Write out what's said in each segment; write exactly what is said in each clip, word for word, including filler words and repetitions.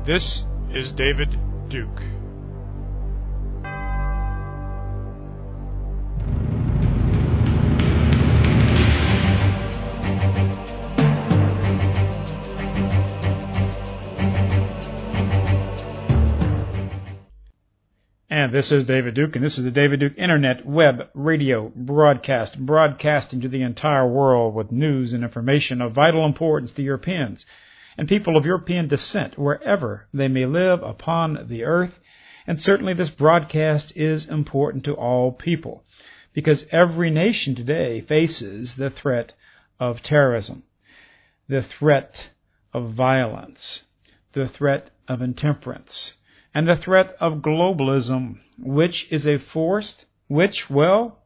This is David Duke. And this is David Duke, and this is the David Duke Internet Web Radio Broadcast, broadcasting to the entire world with news and information of vital importance to Europeans and people of European descent, wherever they may live upon the earth. And certainly this broadcast is important to all people, because every nation today faces the threat of terrorism, the threat of violence, the threat of intemperance, and the threat of globalism, which is a force which, well,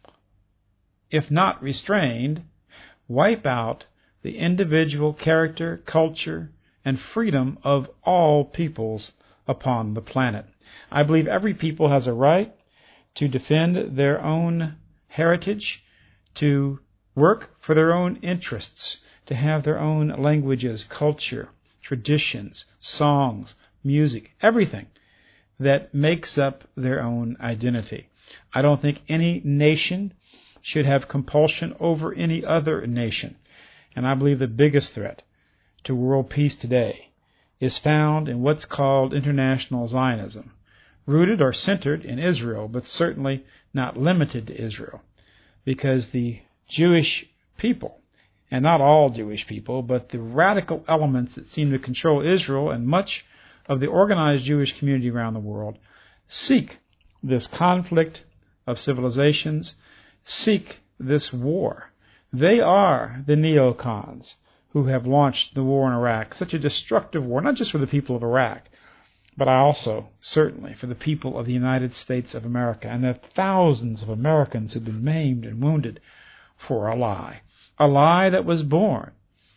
if not restrained, wipe out the individual character, culture, and freedom of all peoples upon the planet. I believe every people has a right to defend their own heritage, to work for their own interests, to have their own languages, culture, traditions, songs, music, everything that makes up their own identity. I don't think any nation should have compulsion over any other nation. And I believe the biggest threat to world peace today is found in what's called international Zionism, rooted or centered in Israel, but certainly not limited to Israel, because the Jewish people, and not all Jewish people, but the radical elements that seem to control Israel and much of the organized Jewish community around the world, seek this conflict of civilizations, seek this war. They are the neocons who have launched the war in Iraq, such a destructive war, not just for the people of Iraq, but also, certainly, for the people of the United States of America and the thousands of Americans who have been maimed and wounded for a lie. A lie that was born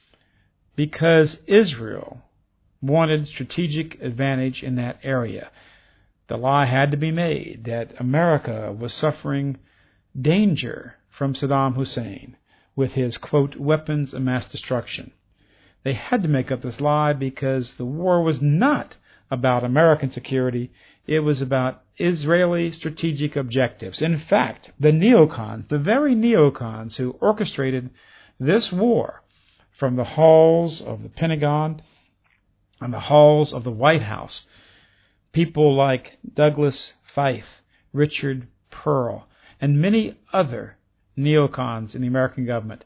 because Israel wanted strategic advantage in that area. The lie had to be made that America was suffering danger from Saddam Hussein with his, quote, weapons of mass destruction. They had to make up this lie because the war was not about American security. It was about Israeli strategic objectives. In fact, the neocons, the very neocons who orchestrated this war from the halls of the Pentagon and the halls of the White House, people like Douglas Feith, Richard Perle, and many other neocons in the American government.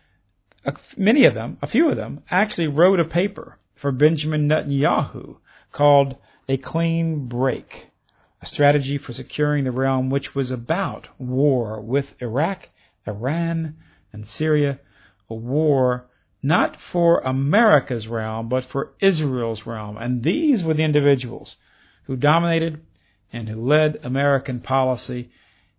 Many of them, a few of them, actually wrote a paper for Benjamin Netanyahu called A Clean Break, a strategy for securing the realm, which was about war with Iraq, Iran, and Syria, a war not for America's realm, but for Israel's realm. And these were the individuals who dominated and who led American policy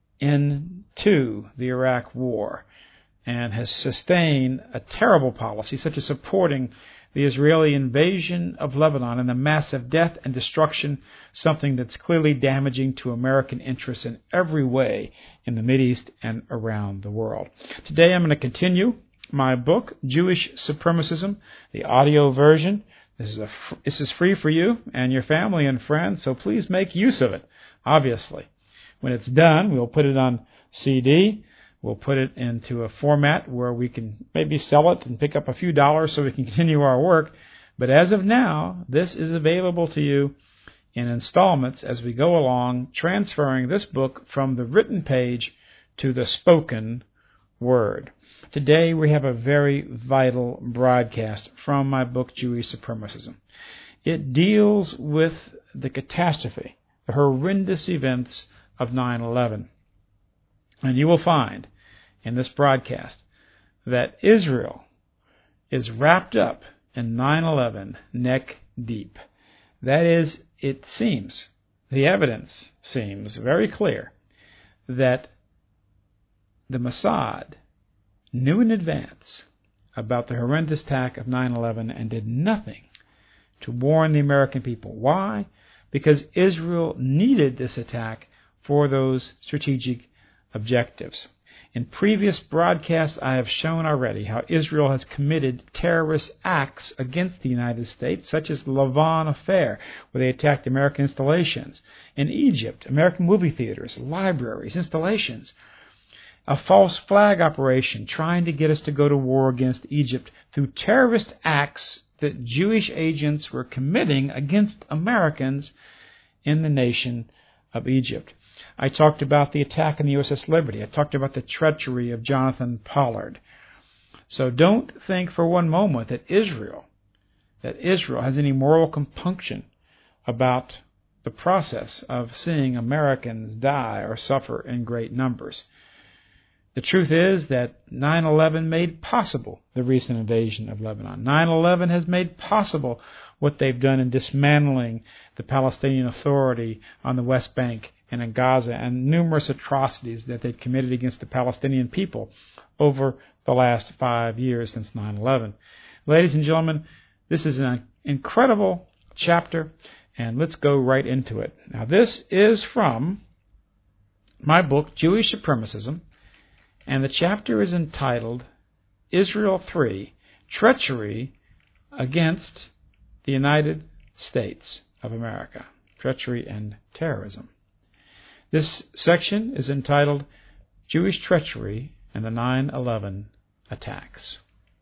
into the Iraq war and has sustained a terrible policy, such as supporting the Israeli invasion of Lebanon and the massive death and destruction, something that's clearly damaging to American interests in every way in the Mideast and around the world. Today I'm going to continue my book, Jewish Supremacism, the audio version. This is, a, this is free for you and your family and friends, so please make use of it, obviously. When it's done, we'll put it on C D. We'll put it into a format where we can maybe sell it and pick up a few dollars so we can continue our work. But as of now, this is available to you in installments as we go along, transferring this book from the written page to the spoken word. Today we have a very vital broadcast from my book, Jewish Supremacism. It deals with the catastrophe, the horrendous events of nine eleven. And you will find in this broadcast that Israel is wrapped up in nine eleven neck deep. That is, it seems, the evidence seems very clear that the Mossad knew in advance about the horrendous attack of nine eleven and did nothing to warn the American people. Why? Because Israel needed this attack for those strategic objectives. In previous broadcasts, I have shown already how Israel has committed terrorist acts against the United States, such as the Lavon Affair, where they attacked American installations. In Egypt, American movie theaters, libraries, installations. A false flag operation trying to get us to go to war against Egypt through terrorist acts that Jewish agents were committing against Americans in the nation of Egypt. I talked about the attack on the U S S Liberty. I talked about the treachery of Jonathan Pollard. So don't think for one moment that Israel, that Israel has any moral compunction about the process of seeing Americans die or suffer in great numbers. The truth is that nine eleven made possible the recent invasion of Lebanon. nine eleven has made possible what they've done in dismantling the Palestinian Authority on the West Bank and in Gaza, and numerous atrocities that they've committed against the Palestinian people over the last five years since nine eleven. Ladies and gentlemen, this is an incredible chapter, and let's go right into it. Now, this is from my book, Jewish Supremacism, and the chapter is entitled Israel three, Treachery Against the United States of America, Treachery and Terrorism. This section is entitled Jewish Treachery and the nine eleven Attacks.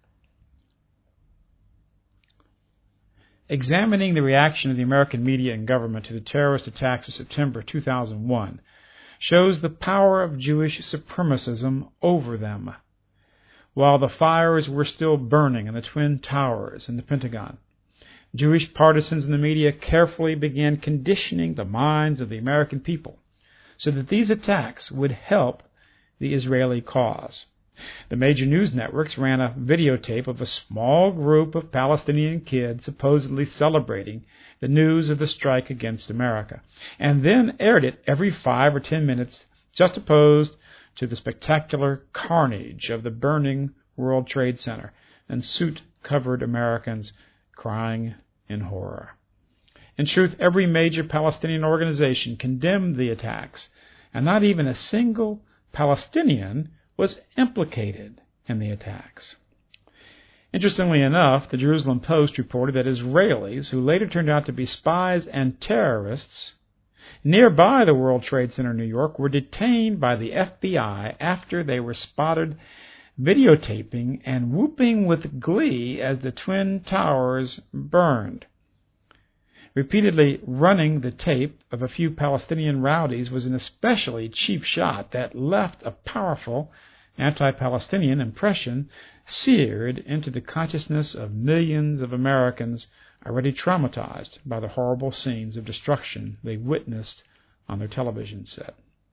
Examining the reaction of the American media and government to the terrorist attacks of September two thousand one shows the power of Jewish supremacism over them. While the fires were still burning in the Twin Towers and the Pentagon, Jewish partisans in the media carefully began conditioning the minds of the American people so that these attacks would help the Israeli cause. The major news networks ran a videotape of a small group of Palestinian kids supposedly celebrating the news of the strike against America, and then aired it every five or ten minutes, juxtaposed to the spectacular carnage of the burning World Trade Center and soot-covered Americans crying in horror. In truth, every major Palestinian organization condemned the attacks, and not even a single Palestinian was implicated in the attacks. Interestingly enough, the Jerusalem Post reported that Israelis, who later turned out to be spies and terrorists, nearby the World Trade Center in New York, were detained by the F B I after they were spotted videotaping and whooping with glee as the Twin Towers burned. Repeatedly running the tape of a few Palestinian rowdies was an especially cheap shot that left a powerful anti-Palestinian impression seared into the consciousness of millions of Americans already traumatized by the horrible scenes of destruction they witnessed on their television set.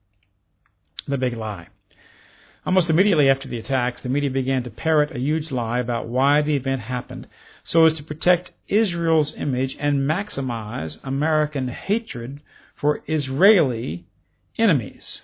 The big lie. Almost immediately after the attacks, the media began to parrot a huge lie about why the event happened so as to protect Israel's image and maximize American hatred for Israeli enemies.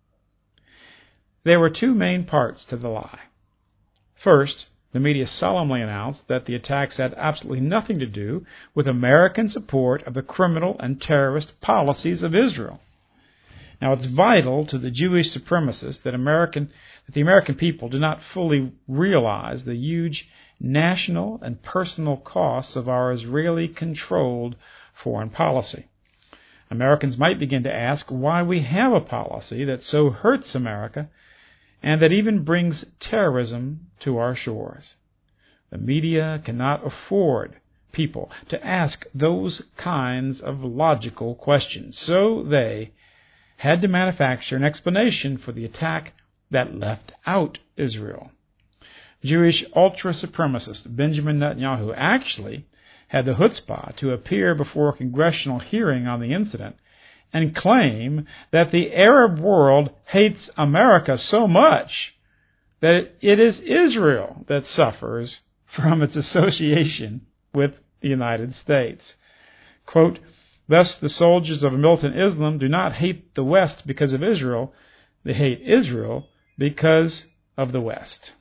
There were two main parts to the lie. First, the media solemnly announced that the attacks had absolutely nothing to do with American support of the criminal and terrorist policies of Israel. Now, it's vital to the Jewish supremacists that American that the American people do not fully realize the huge national and personal costs of our Israeli-controlled foreign policy. Americans might begin to ask why we have a policy that so hurts America and that even brings terrorism to our shores. The media cannot afford people to ask those kinds of logical questions, so they had to manufacture an explanation for the attack that left out Israel. Jewish ultra-supremacist Benjamin Netanyahu actually had the chutzpah to appear before a congressional hearing on the incident and claim that the Arab world hates America so much that it is Israel that suffers from its association with the United States. Quote, thus the soldiers of militant Islam do not hate the West because of Israel, they hate Israel because of the West.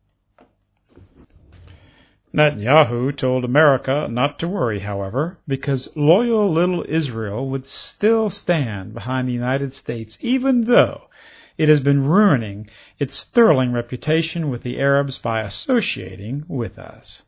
Netanyahu told America not to worry, however, because loyal little Israel would still stand behind the United States, even though it has been ruining its sterling reputation with the Arabs by associating with us.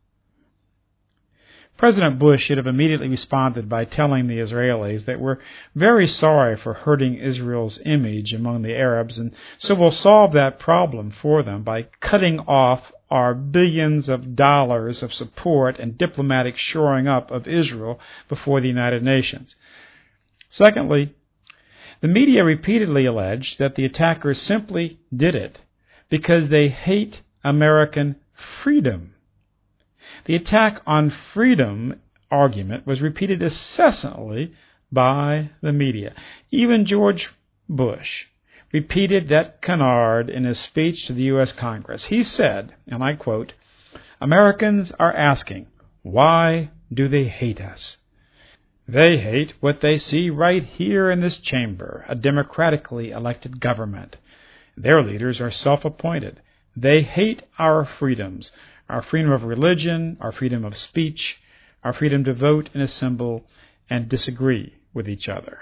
President Bush should have immediately responded by telling the Israelis that we're very sorry for hurting Israel's image among the Arabs, and so we'll solve that problem for them by cutting off our billions of dollars of support and diplomatic shoring up of Israel before the United Nations. Secondly, the media repeatedly alleged that the attackers simply did it because they hate American freedom. The attack on freedom argument was repeated incessantly by the media. Even George Bush repeated that canard in his speech to the U S Congress. He said, and I quote, "Americans are asking, why do they hate us? They hate what they see right here in this chamber, a democratically elected government. Their leaders are self-appointed. They hate our freedoms, our freedom of religion, our freedom of speech, our freedom to vote and assemble and disagree with each other."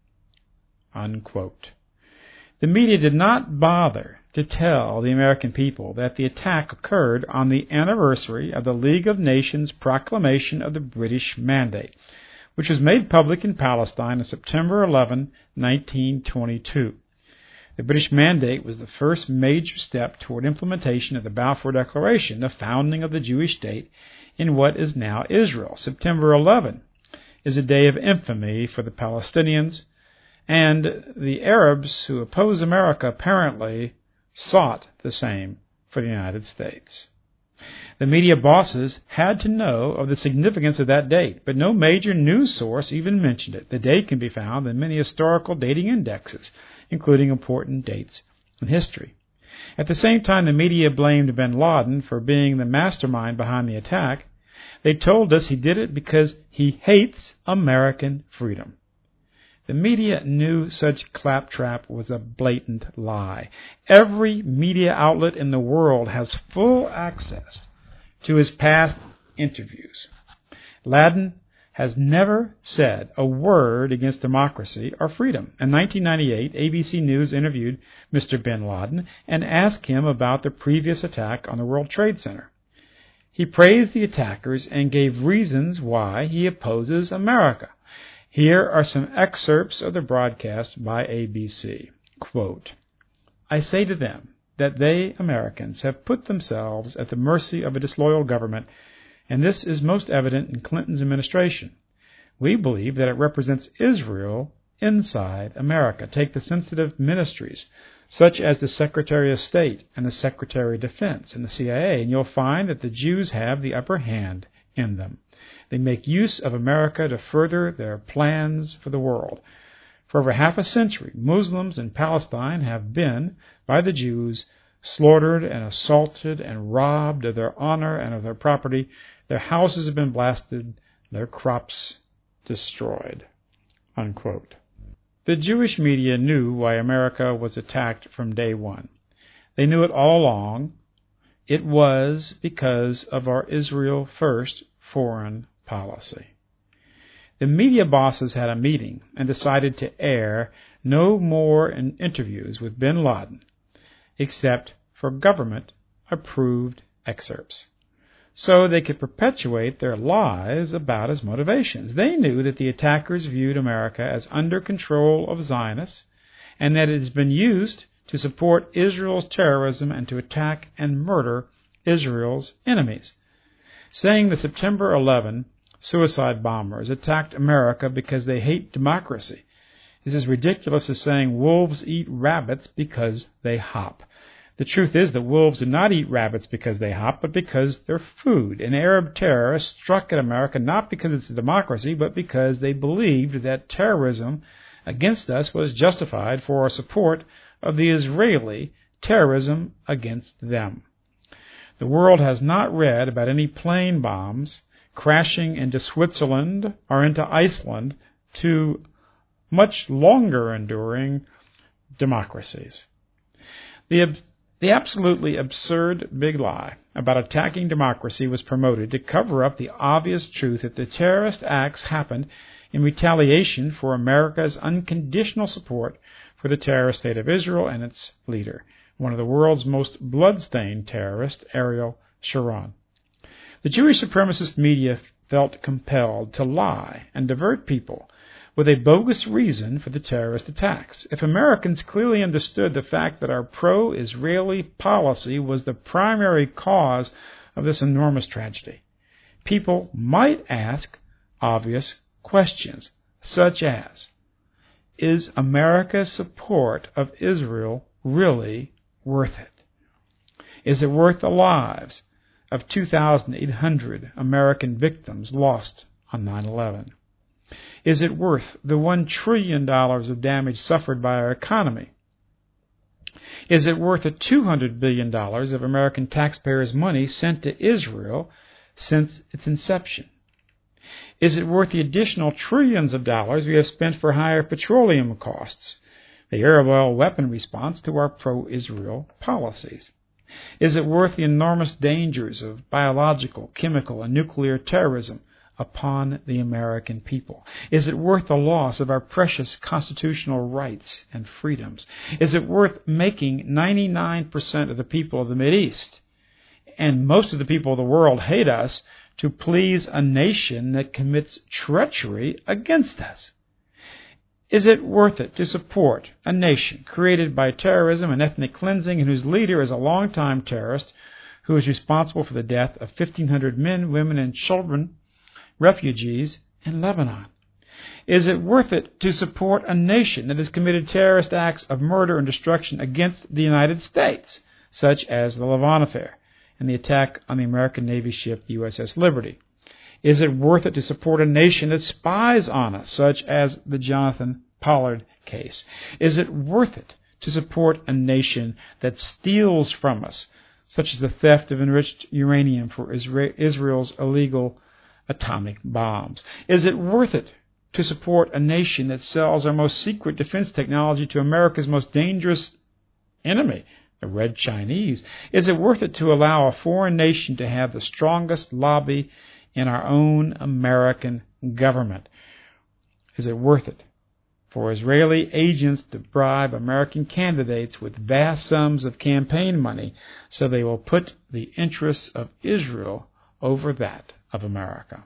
Unquote. The media did not bother to tell the American people that the attack occurred on the anniversary of the League of Nations proclamation of the British Mandate, which was made public in Palestine on September eleventh, nineteen twenty-two. The British Mandate was the first major step toward implementation of the Balfour Declaration, the founding of the Jewish state in what is now Israel. September eleventh is a day of infamy for the Palestinians, and the Arabs who oppose America apparently sought the same for the United States. The media bosses had to know of the significance of that date, but no major news source even mentioned it. The date can be found in many historical dating indexes, including important dates in history. At the same time the media blamed bin Laden for being the mastermind behind the attack, they told us he did it because he hates American freedom. The media knew such claptrap was a blatant lie. Every media outlet in the world has full access to his past interviews. Laden has never said a word against democracy or freedom. In nineteen ninety-eight, A B C News interviewed Mister bin Laden and asked him about the previous attack on the World Trade Center. He praised the attackers and gave reasons why he opposes America. Here are some excerpts of the broadcast by A B C. Quote, "I say to them that they, Americans, have put themselves at the mercy of a disloyal government, and this is most evident in Clinton's administration. We believe that it represents Israel inside America. Take the sensitive ministries, such as the Secretary of State and the Secretary of Defense and the C I A, and you'll find that the Jews have the upper hand in them. They make use of America to further their plans for the world. For over half a century, Muslims in Palestine have been, by the Jews, slaughtered and assaulted and robbed of their honor and of their property. Their houses have been blasted, their crops destroyed." Unquote. The Jewish media knew why America was attacked from day one. They knew it all along. It was because of our Israel First foreign policy. The media bosses had a meeting and decided to air no more in interviews with bin Laden, except for government-approved excerpts, so they could perpetuate their lies about his motivations. They knew that the attackers viewed America as under control of Zionists, and that it has been used to support Israel's terrorism and to attack and murder Israel's enemies, saying the September eleventh suicide bombers attacked America because they hate democracy is as ridiculous as saying wolves eat rabbits because they hop. The truth is that wolves do not eat rabbits because they hop, but because they're food. And Arab terrorists struck at America not because it's a democracy, but because they believed that terrorism against us was justified for our support of the Israeli terrorism against them. The world has not read about any plane bombs crashing into Switzerland or into Iceland, two much longer enduring democracies. The, the absolutely absurd big lie about attacking democracy was promoted to cover up the obvious truth that the terrorist acts happened in retaliation for America's unconditional support for for the terrorist state of Israel and its leader, one of the world's most bloodstained terrorists, Ariel Sharon. The Jewish supremacist media felt compelled to lie and divert people with a bogus reason for the terrorist attacks. If Americans clearly understood the fact that our pro-Israeli policy was the primary cause of this enormous tragedy, people might ask obvious questions, such as, is America's support of Israel really worth it? Is it worth the lives of two thousand eight hundred American victims lost on nine eleven? Is it worth the one trillion dollars of damage suffered by our economy? Is it worth the two hundred billion dollars of American taxpayers' money sent to Israel since its inception? Is it worth the additional trillions of dollars we have spent for higher petroleum costs, the Arab oil weapon response to our pro-Israel policies? Is it worth the enormous dangers of biological, chemical, and nuclear terrorism upon the American people? Is it worth the loss of our precious constitutional rights and freedoms? Is it worth making ninety-nine percent of the people of the Mideast and most of the people of the world hate us to please a nation that commits treachery against us? Is it worth it to support a nation created by terrorism and ethnic cleansing and whose leader is a longtime terrorist who is responsible for the death of fifteen hundred men, women, and children, refugees in Lebanon? Is it worth it to support a nation that has committed terrorist acts of murder and destruction against the United States, such as the Lavon affair and the attack on the American Navy ship U S S Liberty? Is it worth it to support a nation that spies on us, such as the Jonathan Pollard case? Is it worth it to support a nation that steals from us, such as the theft of enriched uranium for Israel's illegal atomic bombs? Is it worth it to support a nation that sells our most secret defense technology to America's most dangerous enemy, the Red Chinese? Is it worth it to allow a foreign nation to have the strongest lobby in our own American government? Is it worth it for Israeli agents to bribe American candidates with vast sums of campaign money so they will put the interests of Israel over that of America?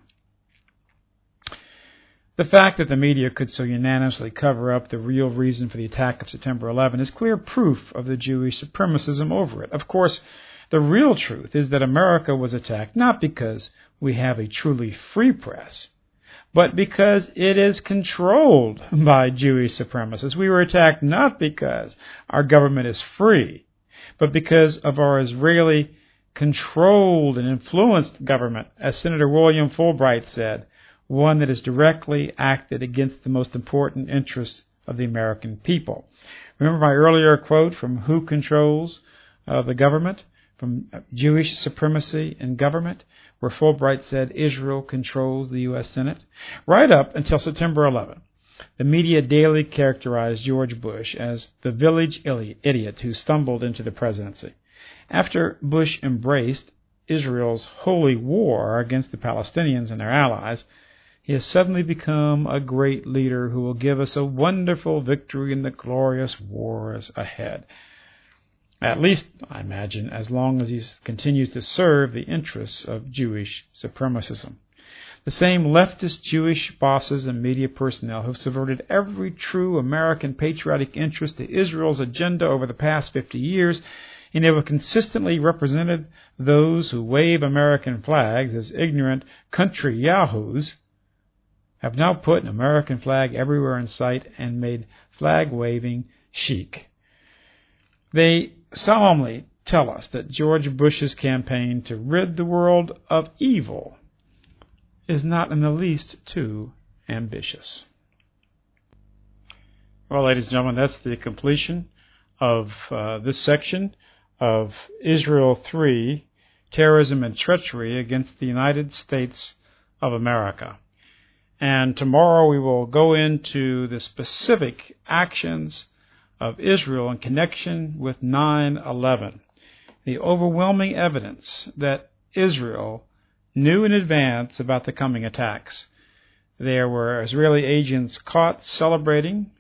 The fact that the media could so unanimously cover up the real reason for the attack of September eleventh is clear proof of the Jewish supremacism over it. Of course, the real truth is that America was attacked not because we have a truly free press, but because it is controlled by Jewish supremacists. We were attacked not because our government is free, but because of our Israeli controlled and influenced government, as Senator William Fulbright said, one that has directly acted against the most important interests of the American people. Remember my earlier quote from Who Controls uh, the Government? From Jewish Supremacy in Government, where Fulbright said Israel controls the U S Senate. Right up until September eleventh, the media daily characterized George Bush as the village idiot who stumbled into the presidency. After Bush embraced Israel's holy war against the Palestinians and their allies, he has suddenly become a great leader who will give us a wonderful victory in the glorious wars ahead. At least, I imagine, as long as he continues to serve the interests of Jewish supremacism. The same leftist Jewish bosses and media personnel who have subverted every true American patriotic interest to Israel's agenda over the past fifty years, and they have consistently represented those who wave American flags as ignorant country yahoos, have now put an American flag everywhere in sight and made flag-waving chic. They solemnly tell us that George Bush's campaign to rid the world of evil is not in the least too ambitious. Well, ladies and gentlemen, that's the completion of uh, this section of Israel three, Terrorism and Treachery Against the United States of America. And tomorrow we will go into the specific actions of Israel in connection with nine eleven, the overwhelming evidence that Israel knew in advance about the coming attacks. There were Israeli agents caught celebrating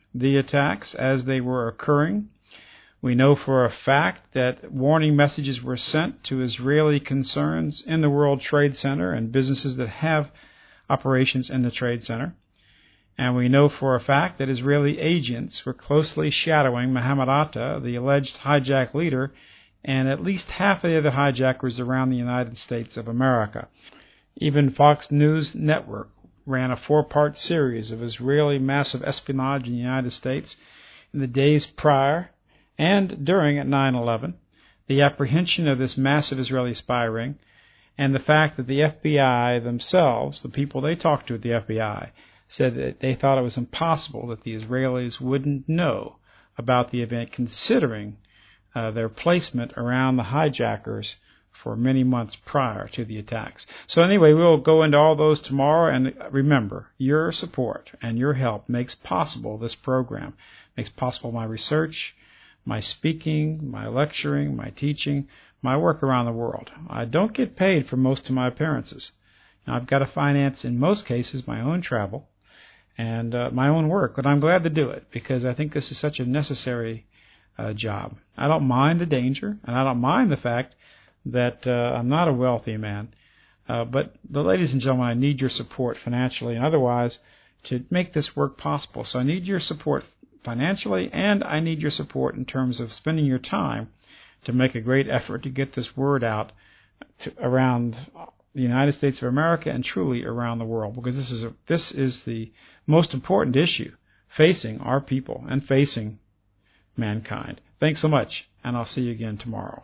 the attacks as they were occurring. We know for a fact that warning messages were sent to Israeli concerns in the World Trade Center and businesses that have operations in the Trade Center. And we know for a fact that Israeli agents were closely shadowing Mohammed Atta, the alleged hijack leader, and at least half of the other hijackers around the United States of America. Even Fox News Network ran a four-part series of Israeli massive espionage in the United States in the days prior and during at nine eleven, the apprehension of this massive Israeli spy ring, and the fact that the F B I themselves, the people they talked to at the F B I, said that they thought it was impossible that the Israelis wouldn't know about the event, considering uh, their placement around the hijackers for many months prior to the attacks. So anyway, we'll go into all those tomorrow, and remember, your support and your help makes possible this program, makes possible my research, my speaking, my lecturing, my teaching, my work around the world. I don't get paid for most of my appearances. Now, I've got to finance, in most cases, my own travel and uh, my own work, but I'm glad to do it because I think this is such a necessary uh, job. I don't mind the danger, and I don't mind the fact that uh, I'm not a wealthy man. Uh, but, the ladies and gentlemen, I need your support financially and otherwise to make this work possible. So I need your support financially, and I need your support in terms of spending your time to make a great effort to get this word out to, around the United States of America and truly around the world, because this is a, this is the most important issue facing our people and facing mankind. Thanks so much, and I'll see you again tomorrow.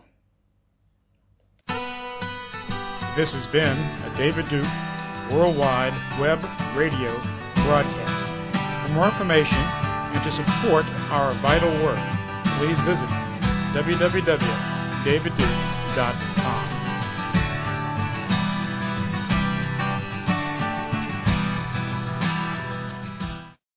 This has been a David Duke Worldwide Web Radio broadcast. For more information and to support our vital work, please visit w w w dot david duke dot com.